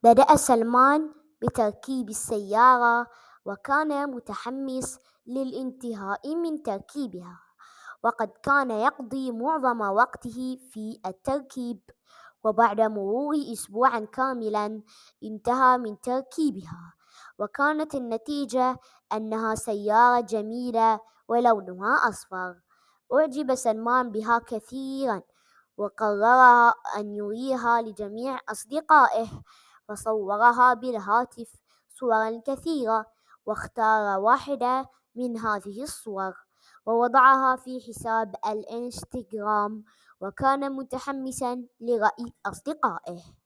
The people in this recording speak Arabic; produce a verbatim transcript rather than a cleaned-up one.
بدأ سلمان بتركيب السيارة، وكان متحمس للانتهاء من تركيبها، وقد كان يقضي معظم وقته في التركيب. وبعد مرور أسبوعًا كاملًا انتهى من تركيبها، وكانت النتيجة أنها سيارة جميلة ولونها أصفر. أُعجب سلمان بها كثيرًا، وقرر أن يريها لجميع أصدقائه، فصورها بالهاتف صورًا كثيرة، واختار واحدة من هذه الصور ووضعها في حساب الإنستغرام، وكان متحمسًا لرأي أصدقائه.